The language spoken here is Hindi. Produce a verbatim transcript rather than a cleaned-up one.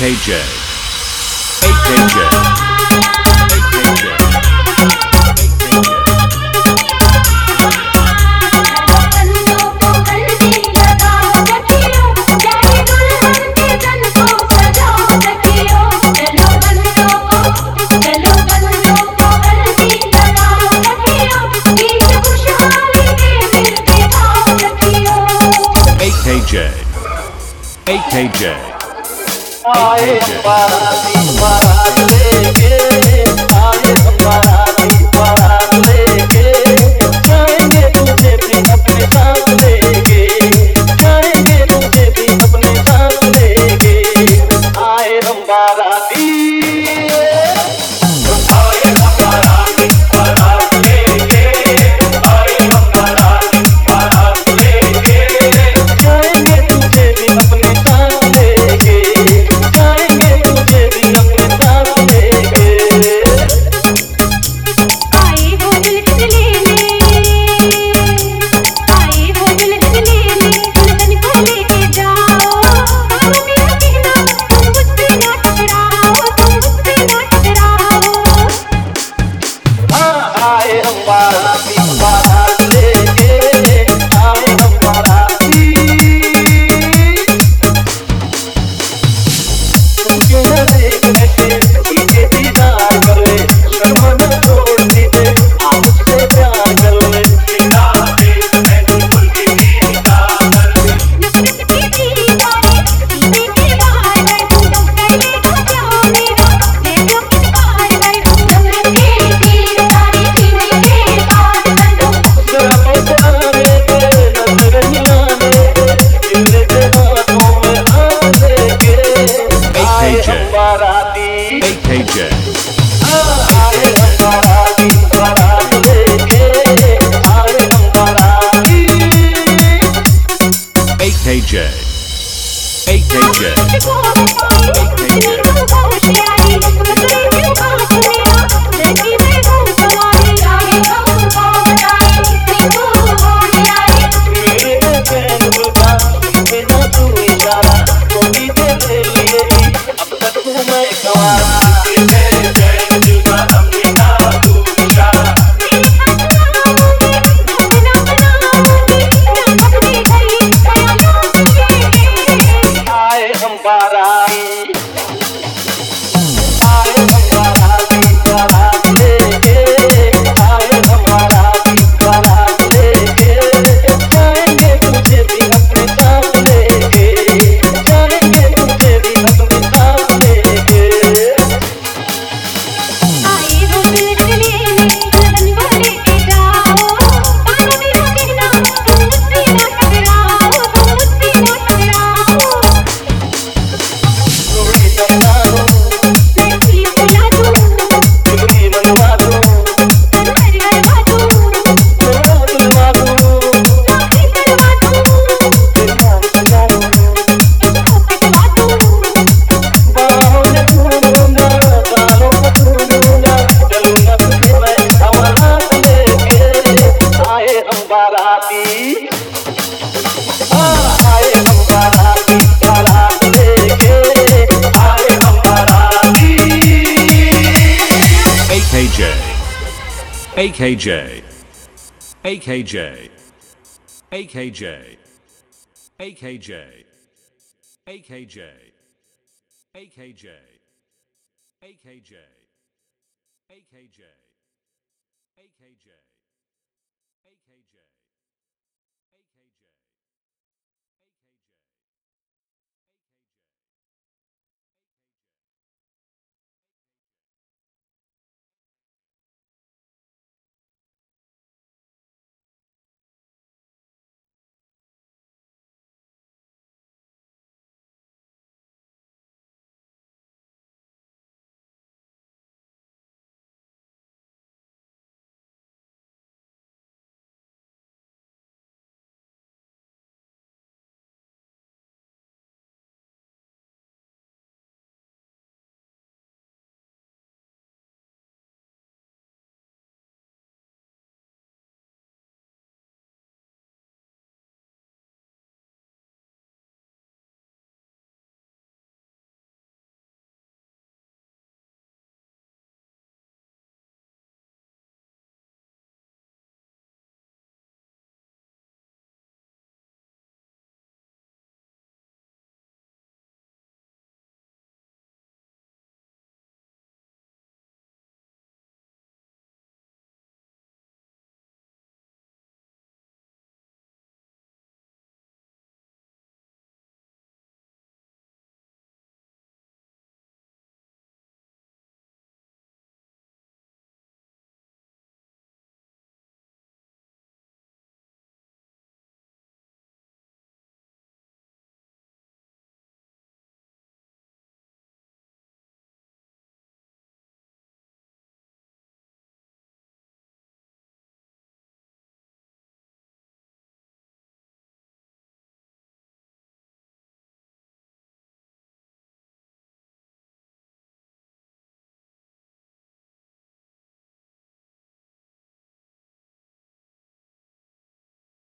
K J. A K J. A K J. A K J. A K J. आए बाराती बारात लेके, आए बाराती बारात लेके, जाएंगे तुझे भी अपने साथ लेके, जाएंगे तुझे भी अपने साथ लेके, आए हम बाराती, आए हम बाराती बारात लेके, आए हम बाराती बारात लेके, जाएंगे तुझे भी अपने साथ लेके, जाएंगे तुझे भी अपने साथ लेके। आए वो दुल्हन लेने, आए वो दुल्हन लेने, दुल्हन को लेके जाओ, मेरा कहना तुम मुझसे ना टकराओ, तुम मुझसे ना टकराओ। हाँ आए हम बाराती बारात लेके, आए हम बाराती, तुझे न देखने से तुझे दीदार कर ले, शर्म न छोड़ दीजिए आप मुझसे प्यार कर ले, दीदार दे मैं बिल्कुल भी दीदार कर ले। नफरत की दीवारें सीने के बाहर कर दूं, कर लेगा क्या मेरा मैं जो इनकार कर दूं, नफरत की दीवारें सीने के बाहर कर दूं। जरा पहचाने के नजर मिलाने के, दिल के हाथों में आने के, आए हम बाराती, A K J. आए हम बाराती बारात लेके, आए हम बाराती, A K J. A K J. मुझको बताइए इतनी तो होशियारी, बदले क्यों बात मेरा, लड़की मैं हूँ सवारी, आगे कहूँ पाँव बजाए इतनी तो होशियारी। मेरे चैन रुका बिना तू इशारा, कोई तेरे लिए ही अब तक हूँ मैं गंवारा, मेरे चैन रुका बिना तू इशारा, आए हम बाराती, आए हम बाराती बारात लेके, आए हम बाराती बारात लेके, जाएंगे तुझे भी अपने साथ लेके, जाएंगे तुझे भी अपने साथ लेके। आए वो दुल्हन लेने, दुल्हन को लेके जाओ, मानो मेरा कहना तुम मुझसे ना टकराओ, तुम मुझसे ना टकराओ। चूड़ी पहना दूँ, मैं चूड़ी पहना दूँ, चूड़ी बनवा दूँ, कन्हर गढ़वा दूँ, घोड़ा दिलवा दूँ, राखी गढ़वा दूँ, तेरे नाम सजा दूँ, इसको कटवा दूँ। बाहों में ढूंढूंगा, बालों में ढूंढूंगा, चलूंगा तुझे मैं हवालात लेके, आए हम बाराती, आए हम बाराती बारात लेके, आए हम बाराती। A K J. A K J. A K J. A K J. A K J. A K J. A K J. A K J. A K J. A K J. A K J.